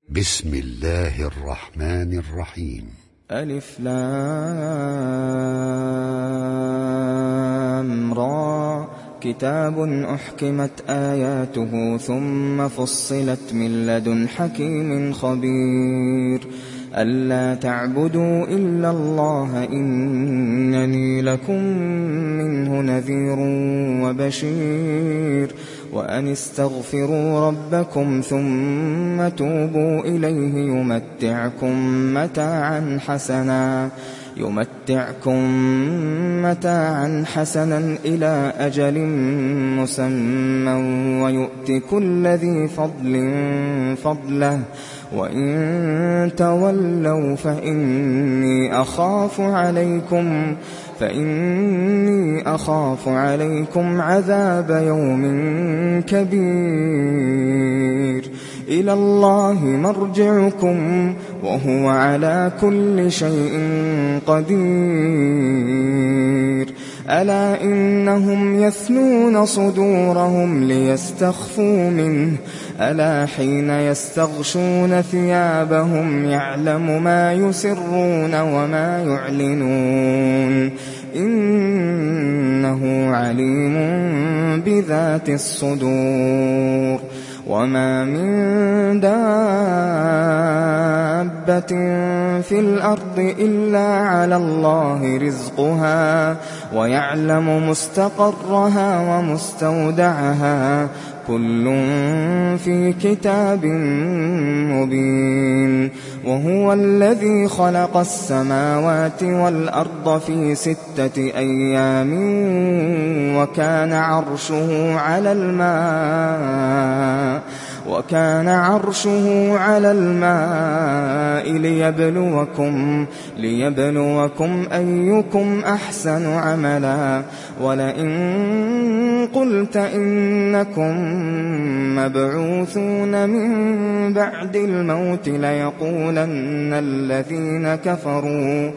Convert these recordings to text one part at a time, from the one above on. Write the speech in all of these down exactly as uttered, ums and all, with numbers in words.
بسم الله الرحمن الرحيم. ألف لام را كتاب أحكمت آياته ثم فصلت من لدن حكيم خبير ألا تعبدوا إلا الله إنني لكم منه نذير وبشير وأن استغفروا ربكم ثم توبوا إليه يمتعكم متاعا حسنا يمتعكم متاعا حسنا إلى أجل مسمى ويؤت كل ذي فضل فضله وإن تولوا فإني أخاف عليكم فإني أخاف عليكم عذاب يوم كبير إلى الله مرجعكم وهو على كل شيء قدير ألا إنهم يثنون صدورهم ليستخفوا منه ألا حين يستغشون ثيابهم يعلم ما يسرون وما يعلنون إنه عليم بذات الصدور وما من دابة في الأرض إلا على الله رزقها ويعلم مستقرها ومستودعها كل في كتاب مبين وهو الذي خلق السماوات والأرض في ستة أيام وكان عرشه على الماء وكان عرشه على الماء ليبلوكم ليبلوكم أيكم أحسن عملا ولئن قلت إنكم مبعوثون من بعد الموت ليقولن الذين كفروا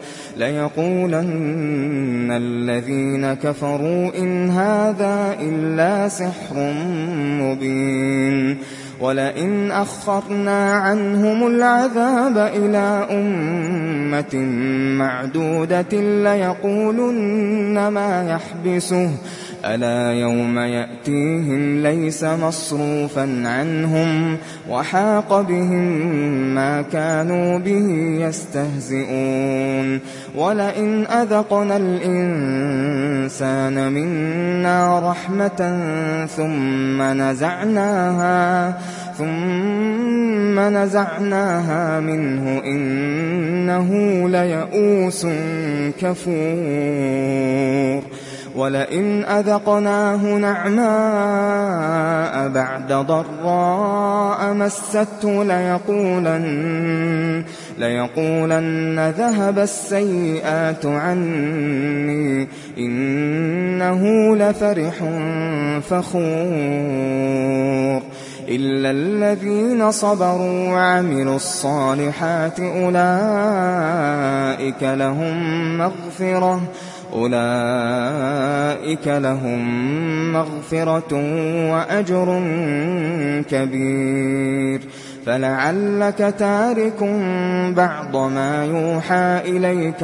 ليقولن الذين كفروا إن هذا إلا سحر مبين ولئن أخرنا عنهم العذاب إلى أمة معدودة ليقولن ما يحبسه ألا يوم يأتيهم ليس مصروفا عنهم وحاق بهم ما كانوا به يستهزئون ولئن أذقنا الإنسان منا رحمة ثم نزعناها ثم نزعناها منه إنه ليئوس كفور ولئن أذقناه نعماء بعد ضراء مسته ليقولن, ليقولن ذهب السيئات عني إنه لفرح فخور إلا الذين صبروا وعملوا الصالحات أولئك لهم مغفرة أولئك لهم مغفرة وأجر كبير فلعلك تارك بعض ما يوحى إليك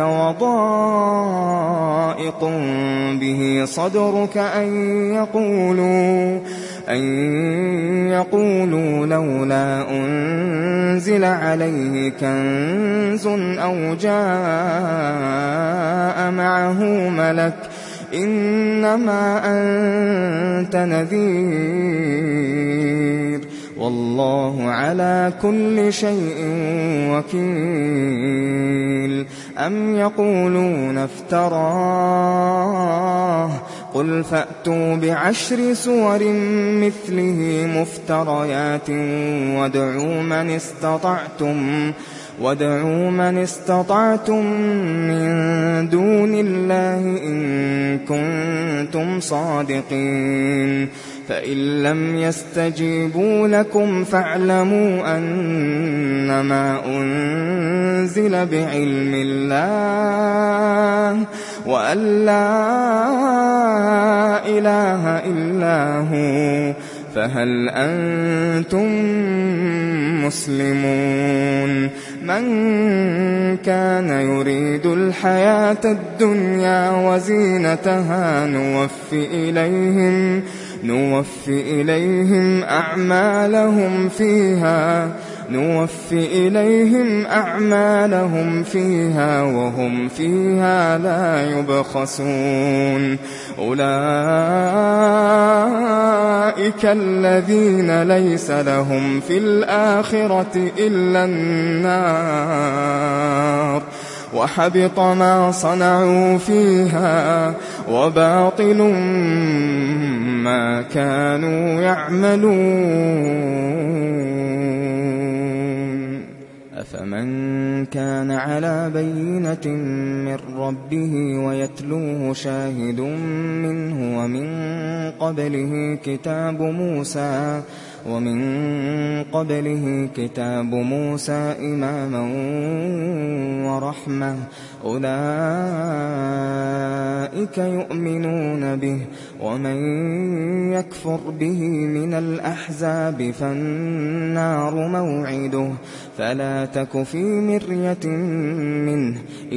وضائق به صدرك أن يقولوا أن يقولوا لولا أنزل عليه كنز أو جاء معه ملك إنما أنت نذير والله على كل شيء وكيل أم يقولون افتراه قل فأتوا بعشر سور مثله مفتريات وادعوا من استطعتم وادعوا من استطعتم من دون الله إن كنتم صادقين فإن لم يستجيبوا لكم فاعلموا أنما أنزل بعلم الله وأن لا إله إلا هو فهل أنتم مسلمون من كان يريد الحياة الدنيا وزينتها نوفي إليهم نوفي إليهم أعمالهم فيها نوفي إليهم أعمالهم فيها وهم فيها لا يبخسون أولئك الذين ليس لهم في الآخرة إلا النار وحبط ما صنعوا فيها وباطل ما كانوا يعملون أفمن كان على بينة من ربه ويتلوه شاهد منه ومن قبله كتاب موسى ومن قبله كتاب موسى إماما ورحمة أولئك يؤمنون به ومن يكفر به من الأحزاب فالنار موعده فلا تك في مرية منه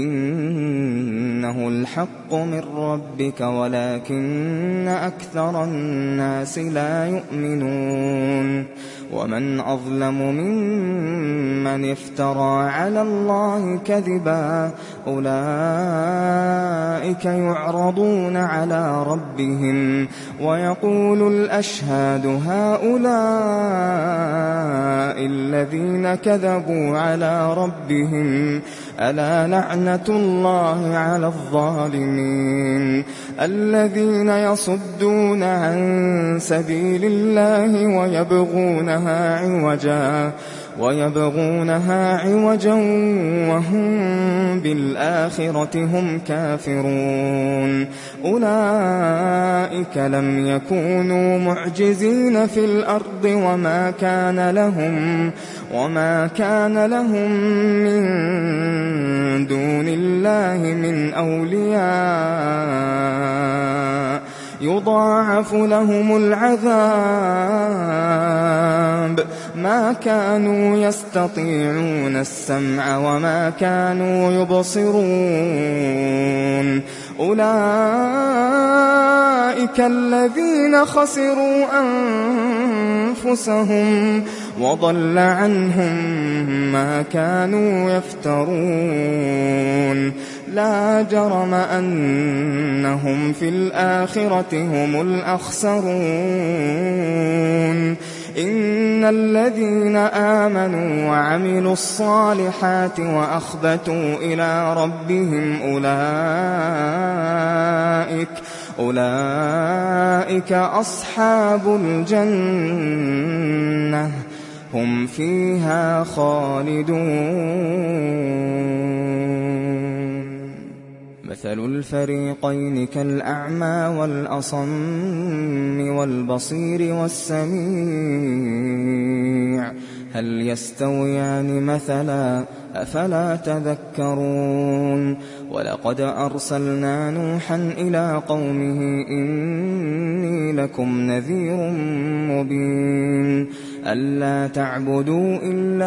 إنه الحق من ربك ولكن أكثر الناس لا يؤمنون ومن أظلم ممن افترى على الله كذبا أولئك يعرضون على ربهم ويقول الأشهاد هؤلاء الذين كذبوا على ربهم ألا لعنة الله على الظالمين الذين يصدون عن سبيل الله ويبغونها عوجا ويبغونها عوجا وهم بالآخرة هم كافرون أولئك لم يكونوا معجزين في الأرض وما كان لهم وما كان لهم من دون الله من أولياء يضاعف لهم العذاب ما كانوا يستطيعون السمع وما كانوا يبصرون أولئك الذين خسروا أنفسهم وضل عنهم ما كانوا يفترون لا جرم أنهم في الآخرة هم الأخسرون إن الذين آمنوا وعملوا الصالحات وأخبتوا إلى ربهم أولئك أولئك أصحاب الجنة هم فيها خالدون مثل الفريقين كالأعمى والأصم والبصير والسميع هل يستويان مثلا أفلا تذكرون ولقد أرسلنا نوحا إلى قومه إني لكم نذير مبين ألا تعبدوا إلا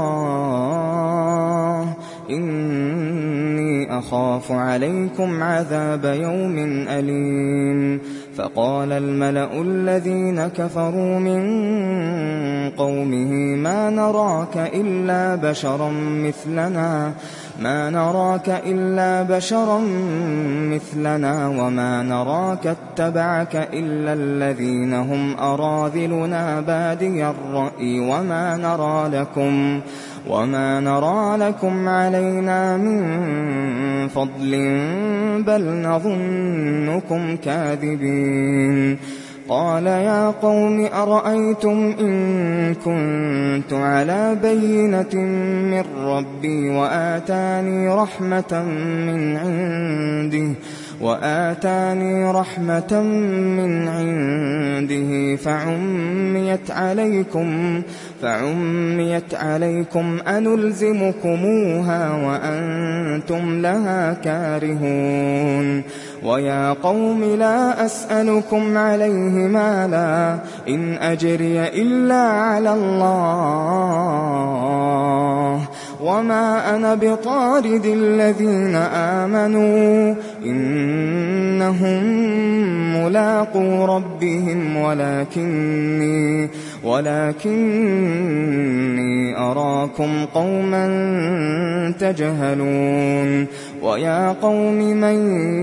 الله إني أخاف عليكم عذاب يوم أليم فقال الملأ الذين كفروا من قومه ما نراك إلا بشرا مثلنا ما نراك إلا بشرا مثلنا وما نراك اتبعك إلا الذين هم أراذلنا بادي الرأي وما نرى لكم وما نرى لكم علينا من فضل بل نظنكم كاذبين قال يا قوم أرأيتم إن كنت على بينة من ربي وآتاني رحمة من عنده وآتاني رحمة من عنده فعميت عليكم فعميت عليكم أنلزمكموها وأنتم لها كارهون ويا قوم لا أسألكم عليه مالا إن أجري إلا على الله وما أنا بطارد الذين آمنوا إنهم ملاقو ربهم ولكني ولكني أراكم قوما تجهلون ويا قوم من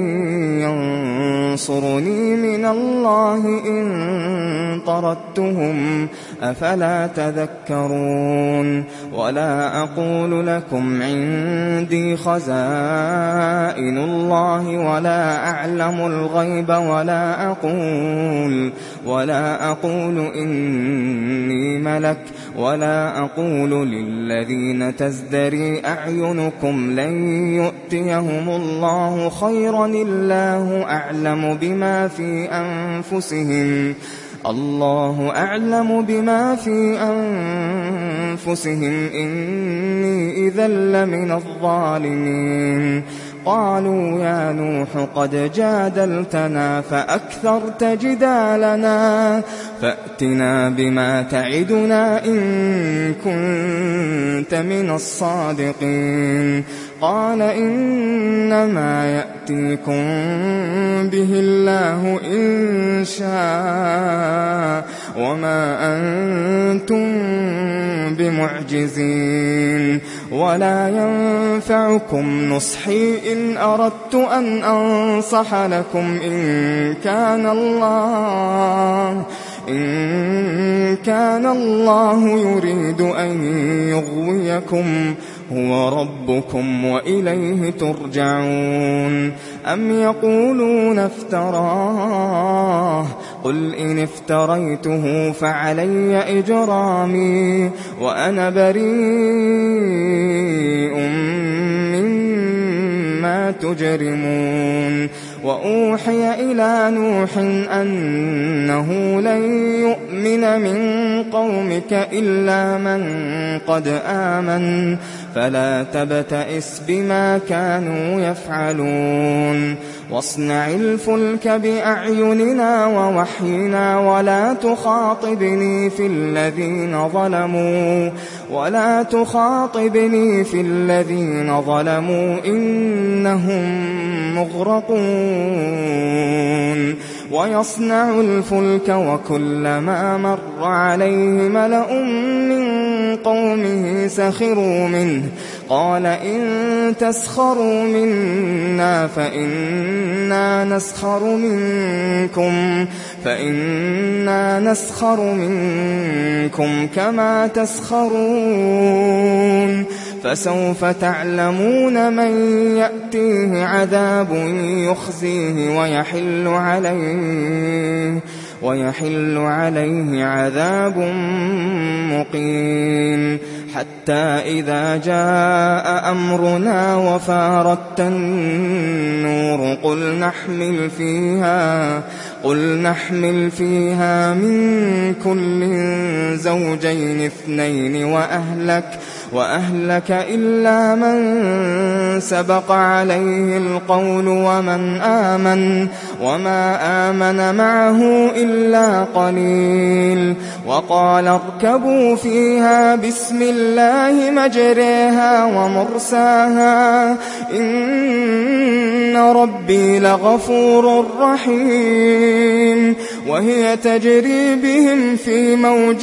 ينصرني من الله إن طردتهم أفلا تذكرون ولا أقول لكم عندي خزائن الله ولا أعلم الغيب ولا أقول ولا أقول إني ملك ولا أقول للذين تزدري أعينكم لن يؤتيهم الله خيرا الله أعلم بما في أنفسهم الله أعلم بما في أنفسهم إني إذا لمن الظالمين قالوا يا نوح قد جادلتنا فأكثرت جدالنا فأتنا بما تعدنا إن كنت من الصادقين قال إنما يأتيكم به الله إن شاء وما أنتم بمعجزين ولا ينفعكم نصحي إن أردت أن أنصح لكم إن كان الله إن كان الله يريد أن يغويكم هو ربكم وإليه ترجعون أم يقولون افتراه قل إن افتريته فعلي إجرامي وأنا بريء مما تجرمون وأوحي إلى نوح أنه لن يؤمن من قومك إلا من قد آمن فلا تبتئس بما كانوا يفعلون واصنع الفلك بأعيننا ووحينا ولا تخاطبني في الذين ظلموا ولا تخاطبني في الذين ظلموا إنهم مغرقون ويصنع الفلك وكلما مر عليه ملأ من قومه سخروا منه قال إن تسخروا منا فإنا نسخر منكم فإنا نسخر منكم كما تسخرون فسوف تعلمون من يأتيه عذاب يخزيه ويحل عليه ويحل عليه عذاب مقيم حتى إذا جاء أمرنا وفارت النور قل نحمل فيها قل نحمل فيها من كل زوجين اثنين وأهلك وأهلك إلا من سبق عليه القول ومن آمن وما آمن معه إلا قليل وقال اركبوا فيها بسم الله مجريها ومرساها إن ربي لغفور رحيم وهي تجري بهم في موج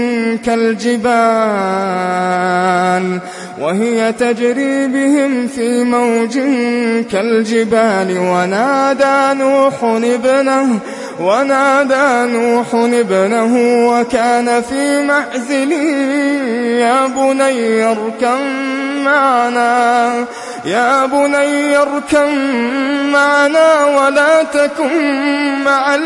كالجبال وهي تجري بهم في موج كالجبال ونادى نوح ابنه ونادى نوح ابنه وكان في معزل يا بني اركب معنا يا بني اركب معنا ولا تكن مع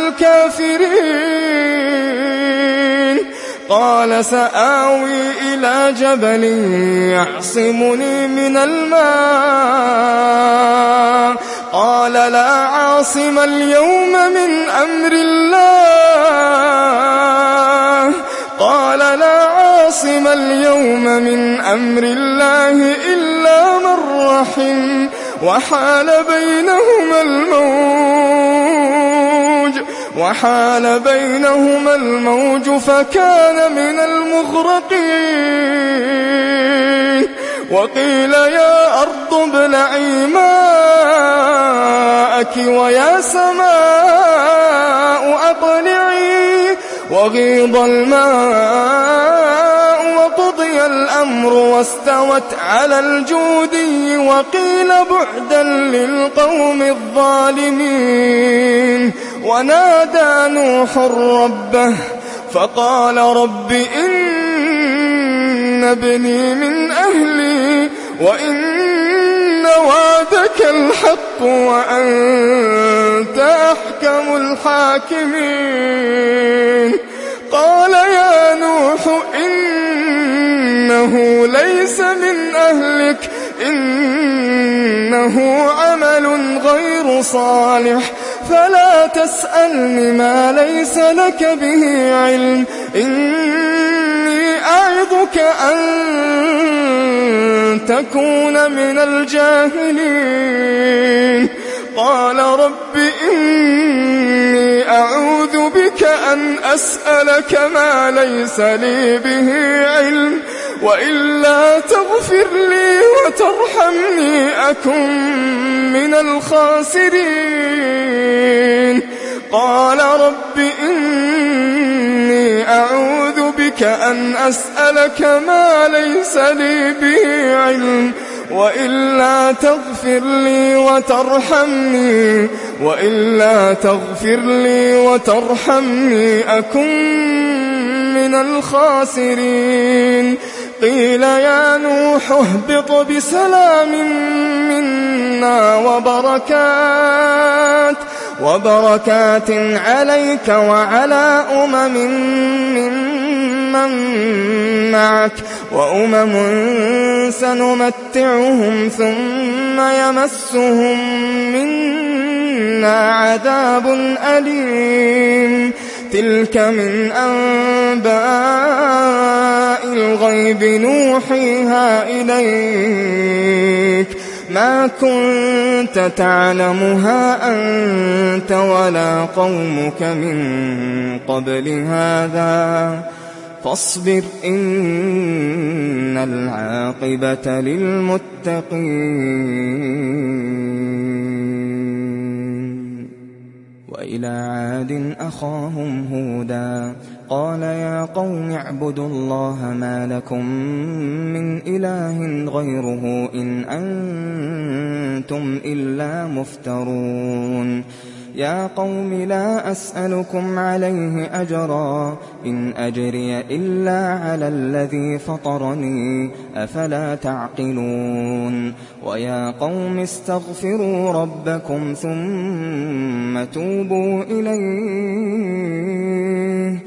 الكافرين قال سآوي إلى جبل يعصمني من الماء قال لا عاصم اليوم من أمر الله قال لا عاصم اليوم من أمر الله إلا من رحم وحال بينهما الموج وحال بينهما الموج فكان من المغرقين وقيل يا أرض ابلعي ماءك ويا سماء أقلعي وغيض الماء وقضي الأمر واستوت على الجودي وقيل بعدا للقوم الظالمين. ونادى نوح ربه فقال رب إن ابني من أهلي وإن وعدك الحق وأنت أحكم الحاكمين. قال يا نوح إنه ليس من أهلك إنه عمل غير صالح فلا تسألني ما ليس لك به علم إني أعظك أن تكون من الجاهلين. قال رب إني أعوذ بك أن أسألك ما ليس لي به علم وإلا تغفر لي وترحمني أكن من الخاسرين. قال رب إني أعوذ بك أن أسألك ما ليس لي به علم وإلا تغفر لي وترحمني وإلا تغفر لي وترحمني أكن من الخاسرين. قيل يا نوح اهبط بسلام منا وبركات وبركات عليك وعلى أمم ممن معك وأمم سنمتعهم ثم يمسهم منا عذاب أليم. تلك من أنباء الغيب نوحيها إليك ما كنت تعلمها أنت ولا قومك من قبل هذا فاصبر إن العاقبة للمتقين. وإلى عاد أخاهم هودا قال يا قوم اعبدوا الله ما لكم من إله غيره إن أنتم إلا مفترون. يا قوم لا أسألكم عليه أجرا إن أجري إلا على الذي فطرني أفلا تعقلون. ويا قوم استغفروا ربكم ثم توبوا إليه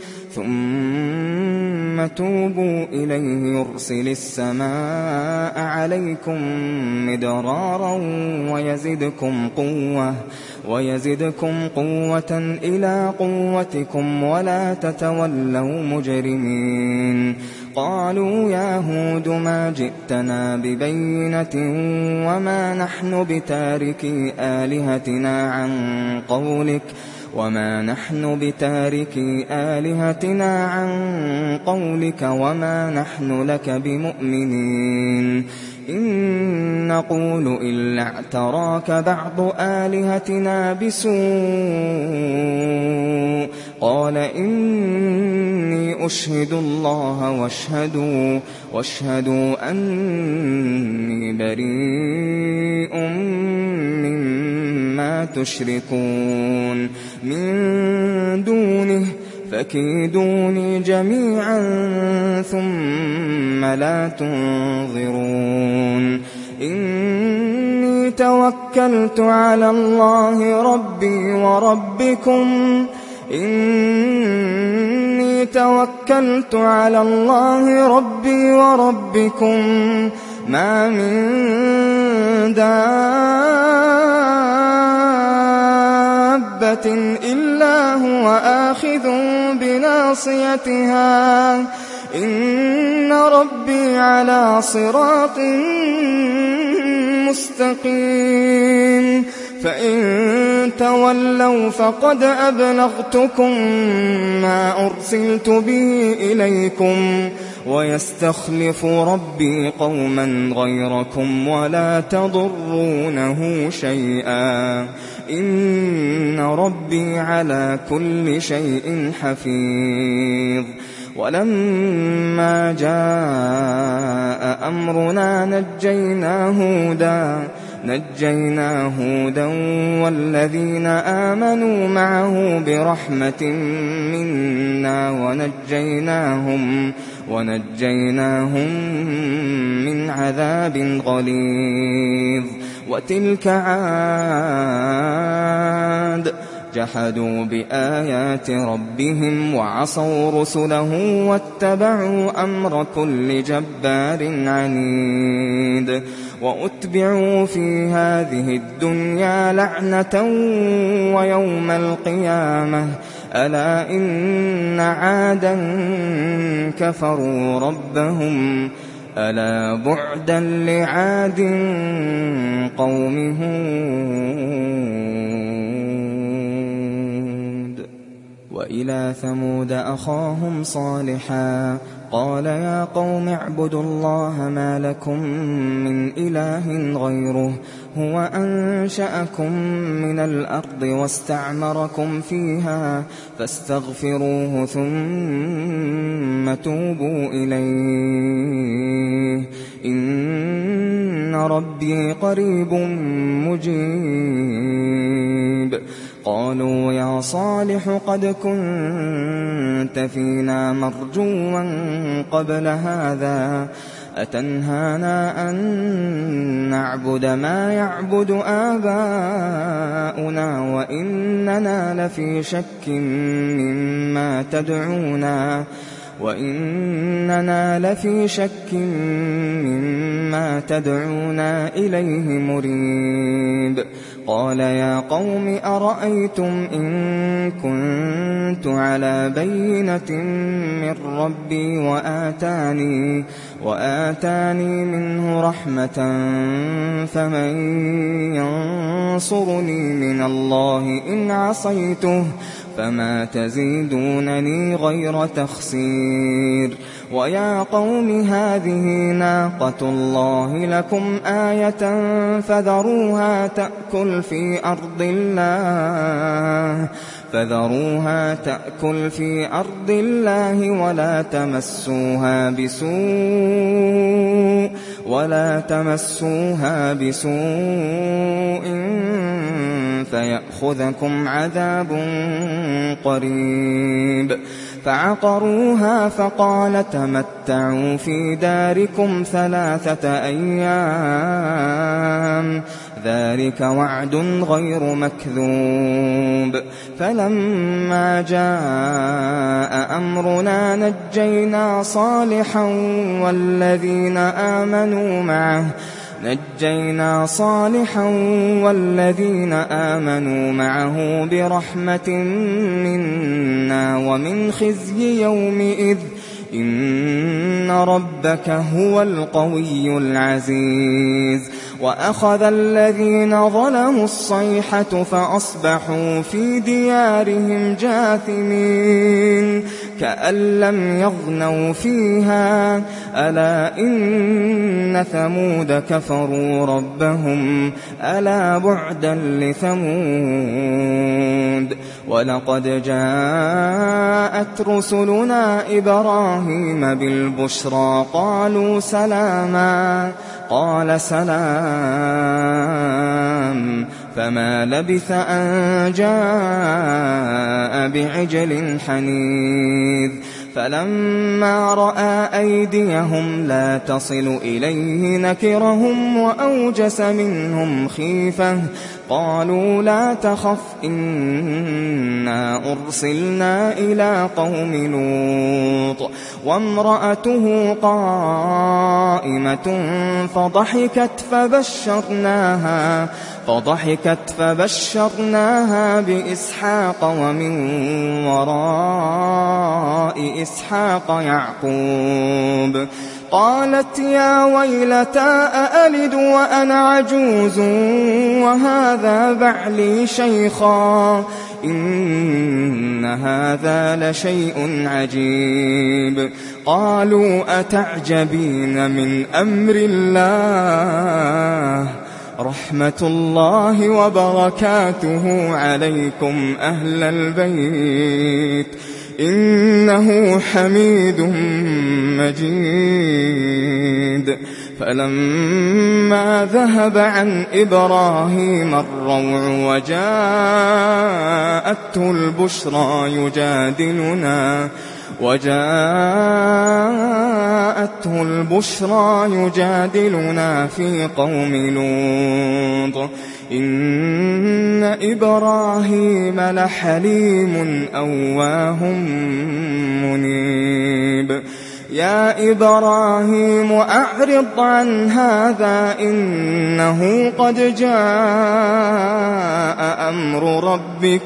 ثم توبوا إليه يرسل السماء عليكم مدرارا ويزدكم قوة ويزدكم قوة إلى قوتكم ولا تتولوا مجرمين. قالوا يا هود ما جئتنا ببينة وما نحن بتاركي آلهتنا عن قولك وما نحن بتاركي آلهتنا عن قولك وما نحن لك بمؤمنين إن نقول إلا اعتراك بعض آلهتنا بسوء. قال إني أشهد الله واشهدوا, واشهدوا أني بريء مما تشركون من دونه فكيدوني جميعا ثم لا تنظرون. إني توكلت على الله ربي وربكم إني توكلت على الله ربي وربكم ما من دابة إلا هو آخذ بناصيتها إن ربي على صراط مستقيم فإن تولوا فقد أبلغتكم ما أرسلت به إليكم ويستخلف ربي قوما غيركم ولا تضرونه شيئا إن ربي على كل شيء حفيظ. ولما جاء أمرنا نجينا هودا نجينا هودا والذين آمنوا معه برحمة منا ونجيناهم ونجيناهم من عذاب غليظ. وتلك عاد جحدوا بآيات ربهم وعصوا رسله واتبعوا أمر كل جبار عنيد. وأتبعوا في هذه الدنيا لعنة ويوم القيامة ألا إن عادا كفروا ربهم ألا بعدا لعاد قوم هود. وإلى ثمود أخاهم صالحا قال يا قوم اعبدوا الله ما لكم من إله غيره هو أنشأكم من الأرض واستعمركم فيها فاستغفروه ثم توبوا إليه إن ربي قريب مجيب. قالوا يا صالح قد كنت فينا مرجوا قبل هذا أتنهانا أن نعبد ما يعبد آباؤنا وإننا لفي شك مما تدعونا وإننا لفي شك مما تدعونا إليه مريب. قال يا قوم أرأيتم إن كنت على بينة من ربي وآتاني, وآتاني منه رحمة فمن ينصرني من الله إن عصيته فما تزيدونني غير تخسير. ويا قوم هذه ناقة الله لكم آية فذروها تأكل في أرض الله فذروها تأكل في أرض الله ولا تمسوها بسوء ولا تمسوها بسوء فيأخذكم عذاب قريب. فعقروها فقال تمتعوا في داركم ثلاثة أيام ذلك وعد غير مكذوب. فلما جاء أمرنا نجينا صالحا والذين آمنوا معه نجينا صالحا والذين آمنوا معه برحمة منا ومن خزي يومئذ إن ربك هو القوي العزيز. وأخذ الذين ظلموا الصيحة فأصبحوا في ديارهم جاثمين كأن لم يغنوا فيها ألا إن ثمود كفروا ربهم ألا بعدا لثمود. ولقد جاءت رسلنا إبراهيم بالبشرى قالوا سلاما قال سلام فما لبث أن جاء بعجل حنيذ. فلما رأى أيديهم لا تصل إليه نكرهم وأوجس منهم خيفة قالوا لا تخف إنا أرسلنا إلى قوم لوط وامرأته قائمة فضحكت فبشرناها فضحكت فبشرناها بإسحاق ومن وراء إسحاق يعقوب قالت يا ويلتى أألد وأنا عجوز وهذا بعلي شيخا إن هذا لشيء عجيب قالوا أتعجبين من أمر الله رحمة الله وبركاته عليكم أهل البيت إنه حميد مجيد فلما ذهب عن إبراهيم الروع وجاءته البشرى يجادلنا وجاءته البشرى يجادلنا في قوم لوط إن إبراهيم لحليم أواه منيب يا إبراهيم أعرض عن هذا إنه قد جاء أمر ربك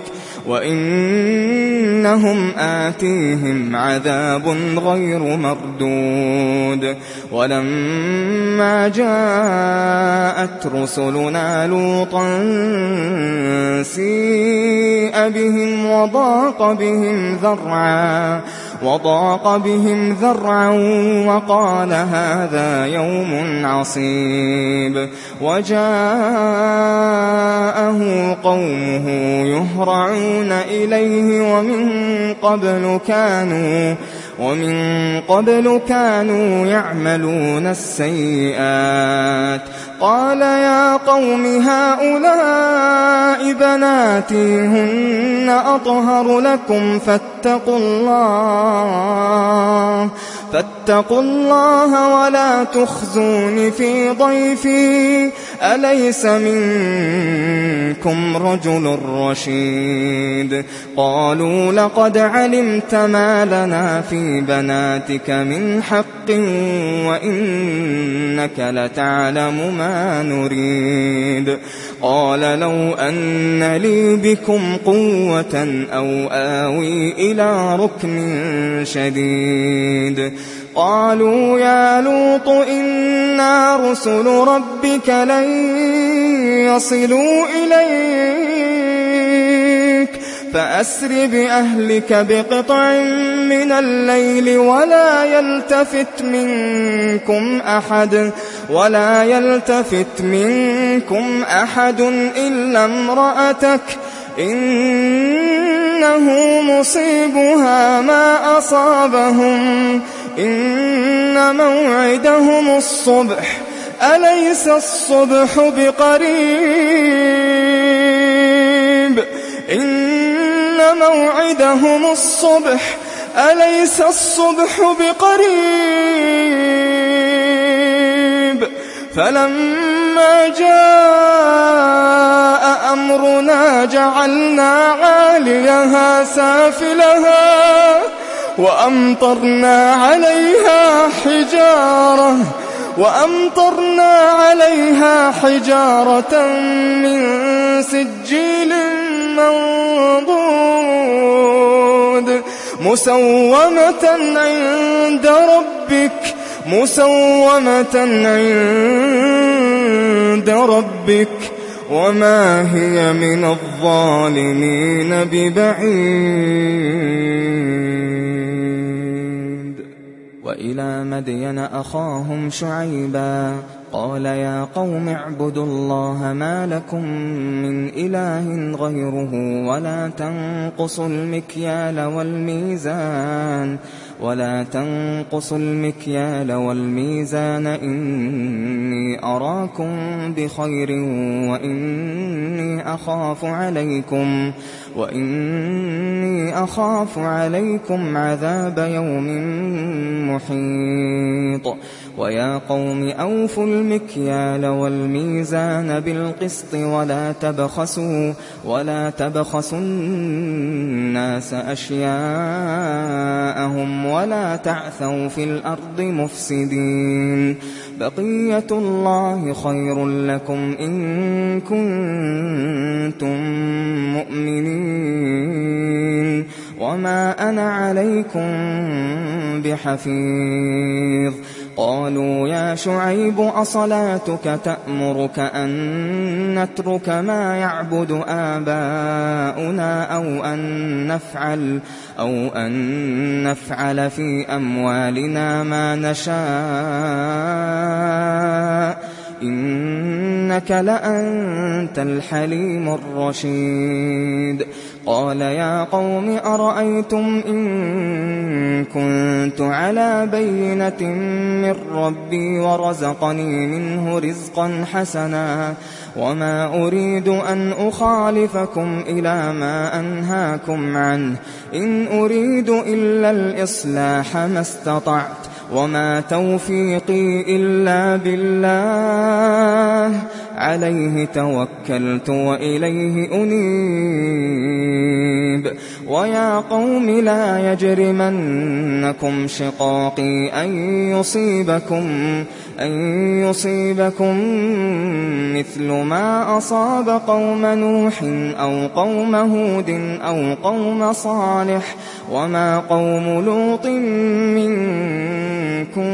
وإنهم آتيهم عذاب غير مردود ولما جاءت رسلنا لوطا سيء بهم وضاق بهم ذرعا وضاق بهم ذرعا وقال هذا يوم عصيب وجاءه قومه يهرعون إليه ومن قبل كانوا ومن قبل كانوا يعملون السيئات قال يا قوم هؤلاء بناتي هن أطهر لكم فاتقوا الله فاتقوا الله ولا تخزون في ضيفي أليس منكم رجل رشيد قالوا لقد علمت ما لنا في بناتك من حق وإنك لتعلم ما نريد قال لو أن لي بكم قوة أو آوي إلى ركن شديد قالوا يا لوط إنا رسل ربك لن يصلوا إليك فأسر بأهلك بقطع من الليل ولا يلتفت منكم أحد ولا يلتفت منكم أحد إلا امرأتك إنه مصيبها ما أصابهم إن موعدهم الصبح أليس الصبح بقريب إن موعدهم الصبح أليس الصبح بقريب فلما جاء أمرنا جعلنا عاليها سافلها وأمطرنا عليها حجارة وأمطرنا عليها حجارة من سجيل منضود مسومة عند ربك مسومة عند ربك وما هي من الظالمين ببعيد وإلى مدين أخاهم شعيبا قال يا قوم اعبدوا الله ما لكم من إله غيره ولا تنقصوا المكيال والميزان ولا تنقصوا المكيال والميزان إني أراكم بخير وإني أخاف عليكم وإني أخاف عليكم عذاب يوم محيط ويا قوم أوفوا المكيال والميزان بالقسط ولا تبخسوا ولا تبخسوا الناس أشياءهم ولا تعثوا في الأرض مفسدين بقية الله خير لكم إن كنتم مؤمنين وما أنا عليكم بحفيظ قالوا يا شعيب أصلاتك تأمرك أن نترك ما يعبد آباؤنا أو أن نفعل أو أن نفعل في أموالنا ما نشاء إنك لأنت الحليم الرشيد قال يا قوم أرأيتم إن كنت على بينة من ربي ورزقني منه رزقا حسنا وما أريد أن أخالفكم إلى ما أنهاكم عنه إن أريد إلا الإصلاح ما استطعت وما توفيقي إلا بالله عليه توكلت وإليه أنيب ويا قوم لا يجرمنكم شقاقي أن يصيبكم أن يصيبكم مثل ما أصاب قوم نوح أو قوم هود أو قوم صالح وما قوم لوط منكم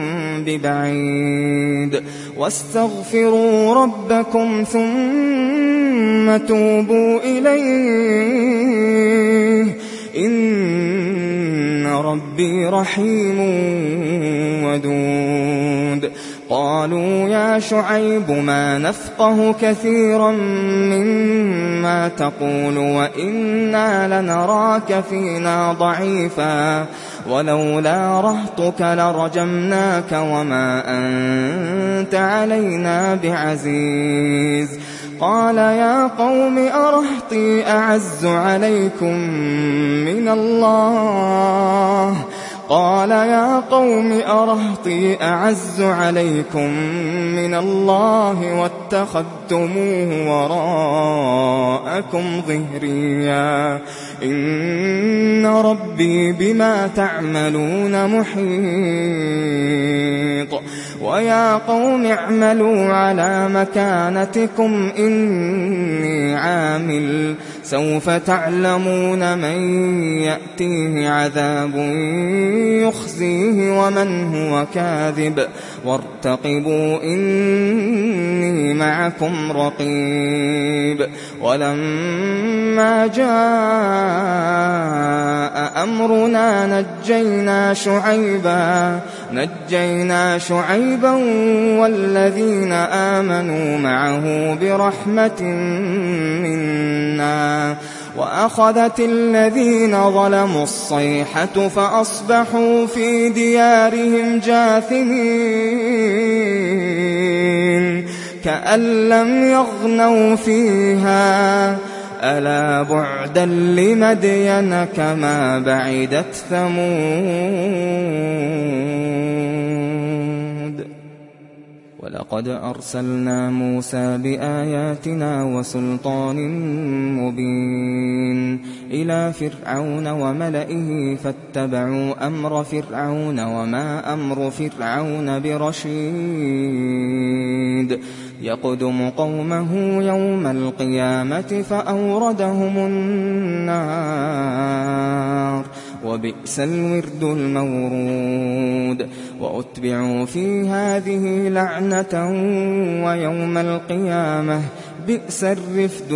ببعيد واستغفروا ربكم ثم توبوا إليه إن ربي رحيم ودود قالوا يا شعيب ما نفقه كثيرا مما تقول وإنا لنراك فينا ضعيفا ولولا رهطك لرجمناك وما أنت علينا بعزيز قال يا قوم أرهطي أعز عليكم من الله قال يا قوم أرهطي أعز عليكم من الله واتخذتموه وراءكم ظهريا إن ربي بما تعملون محيط ويا قوم اعملوا على مكانتكم إني عامل سوف تعلمون من يأتيه عذاب يخزيه ومن هو كاذب وارتقبوا إني معكم رقيب ولما جاء أمرنا نجينا شعيبا نجينا شعيبا والذين آمنوا معه برحمة منا وأخذت الذين ظلموا الصيحة فأصبحوا في ديارهم جاثمين كأن لم يغنوا فيها ألا بعدا لمدين كما بعدت ثمود ولقد أرسلنا موسى بآياتنا وسلطان مبين إلى فرعون وملئه فاتبعوا أمر فرعون وما أمر فرعون برشيد يقدم قومه يوم القيامة فأوردهم النار وبئس الورد المورود وأتبعوا في هذه لعنة ويوم القيامة بئس الرفد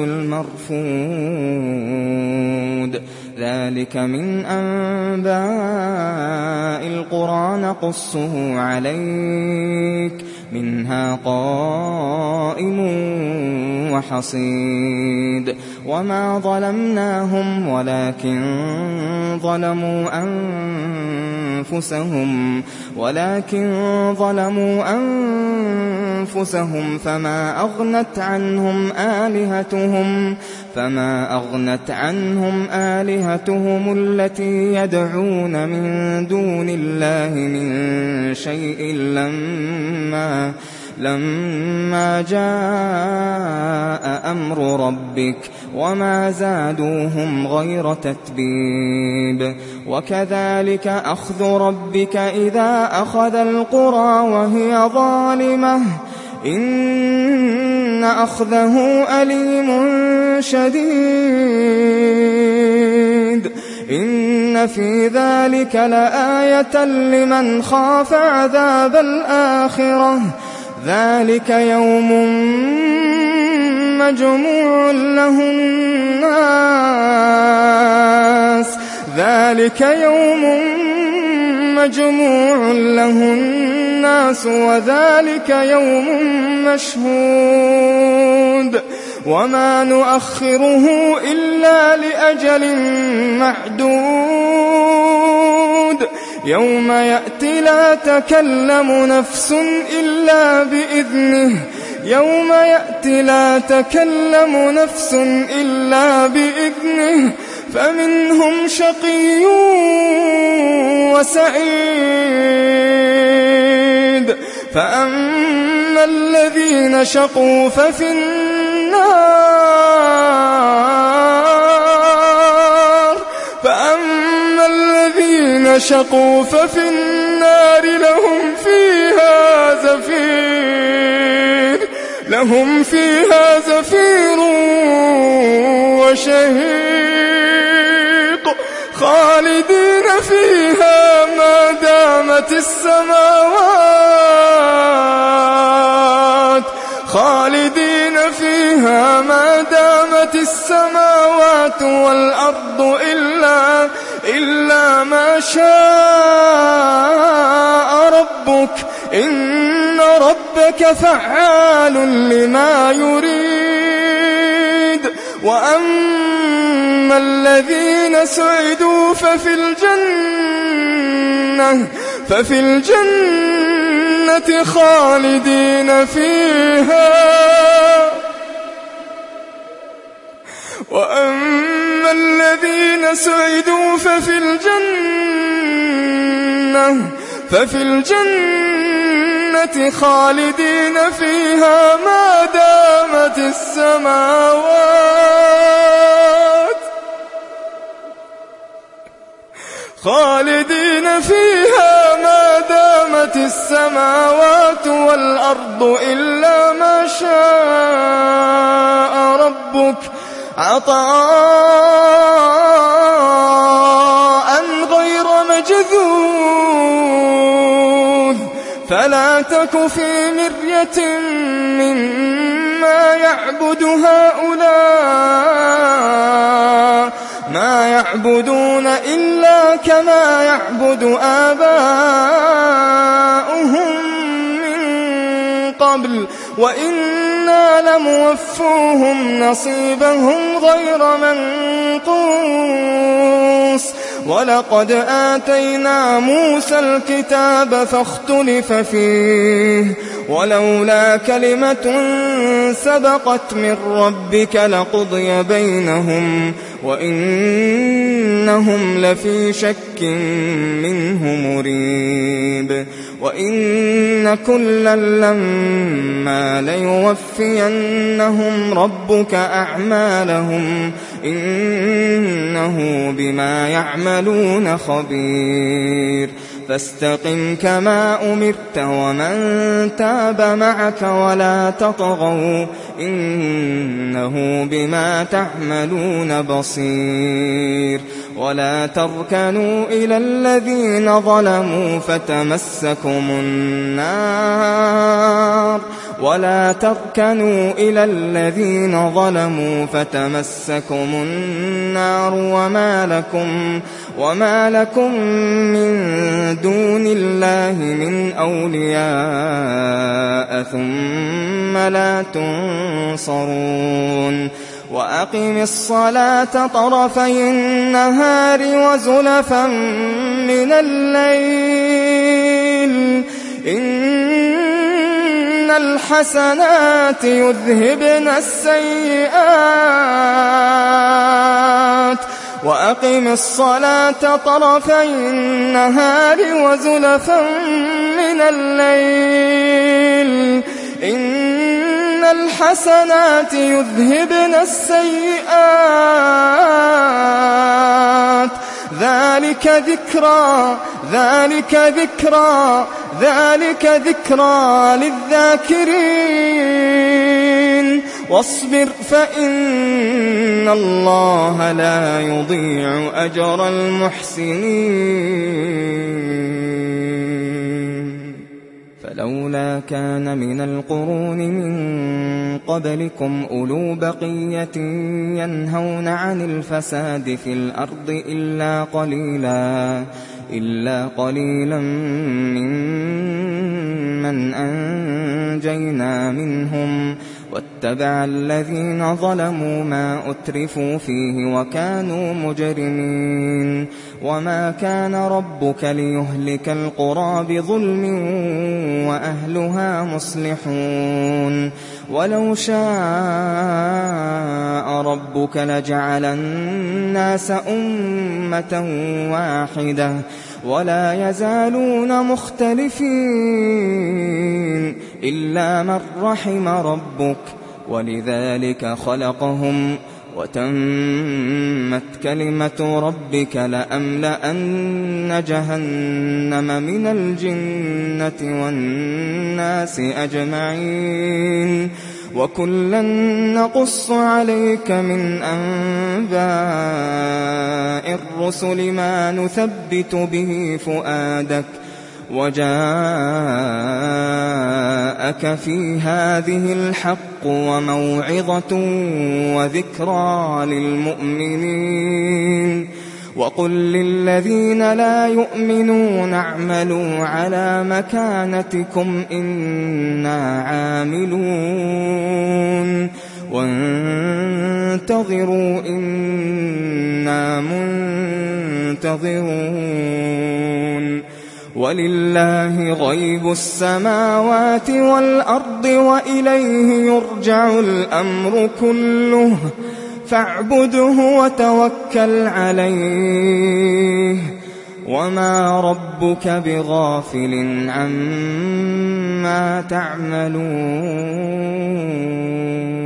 المرفود ذلك من أنباء القرى نقصه عليك منها قائم وحصيد وما ظلمناهم ولكن ظلموا أنفسهم ولكن ظلموا أنفسهم فما أغنت عنهم آلهتهم فما أغنت عنهم آلهتهم التي يدعون من دون الله من شيء لما لما جاء أمر ربك وما زادوهم غير تتبيب وكذلك أخذ ربك إذا أخذ القرى وهي ظالمة إن أخذه أليم شديد إن في ذلك لآية لمن خاف عذاب الآخرة ذلك يوم مجموع له الناس ذلك يوم مجموع له الناس وذلك يوم مشهود وما نؤخره إلا لأجل معدود يوم يأتي لا تكلم نفس إلا بإذنه يوم يأتي لا تكلم نفس إلا بإذنه فمنهم شقي وسعيد فأما الذين شقوا ففي النار فأما الذين شقوا ففي النار لهم فيها زفير لهم فيها زفير وشهيق خالدين فيها ما دامت السماوات خالدين فيها ما دامت السماوات والأرض إلا إلا ما شاء ربك إن ربك فعال لما يريد وأما الذين سعدوا ففي الجنة ففي الجنة خالدين فيها وأما الذين سعدوا ففي الجنة ففي الجنة خالدين فيها ما دامت السماوات خالدين فيها ما دامت السماوات والأرض إلا ما شاء ربك عطاء غير مجذوذ فلا تك في مرية مما يعبد هؤلاء ما يعبدون إلا كما يعبد آباؤهم من قبل وإنا لموفوهم نصيبهم غير منقوص ولقد آتينا موسى الكتاب فاختلف فيه ولولا كلمة سبقت من ربك لقضي بينهم وإنهم لفي شك منه مريب وإن كلا لما ليوفينهم ربك أعمالهم إنه بما يعملون خبير فاستقم كما أمرت ومن تاب معك ولا تطغوا إنه بما تعملون بصير ولا تركنوا إلى الذين ظلموا فتمسكم النار ولا تركنوا إلى الذين ظلموا فتمسكم النار وما لكم وما لكم من دون الله من أولياء ثم لا تنصرون وأقم الصلاة طرفي النهار وزلفا من الليل إن الحسنات يذهبن السيئات وأقم الصلاة طرفي النهار وزلفا من الليل إن الحسنات يذهبن السيئات ذلك ذكرى ذلك ذكرى ذلك ذكرى للذاكرين واصبر فإن الله لا يضيع أجر المحسنين فلولا كان من القرون من قبلكم أولو بقية ينهون عن الفساد في الأرض إلا قليلا إلا قليلا ممن أنجينا منهم واتبع الذين ظلموا ما أترفوا فيه وكانوا مجرمين وما كان ربك ليهلك القرى بظلم وأهلها مصلحون ولو شاء ربك لجعل الناس أمة واحدة ولا يزالون مختلفين إلا من رحم ربك ولذلك خلقهم وتمت كلمة ربك لأملأن جهنم من الجنة والناس أجمعين وكلا نقص عليك من أنباء الرسل ما نثبت به فؤادك وجاءك في هذه الحق وموعظة وذكرى للمؤمنين وقل للذين لا يؤمنون اعملوا على مكانتكم إنا عاملون وانتظروا إنا منتظرون ولله غيب السماوات والأرض وإليه يرجع الأمر كله فاعبده وتوكل عليه وما ربك بغافل عما تعملون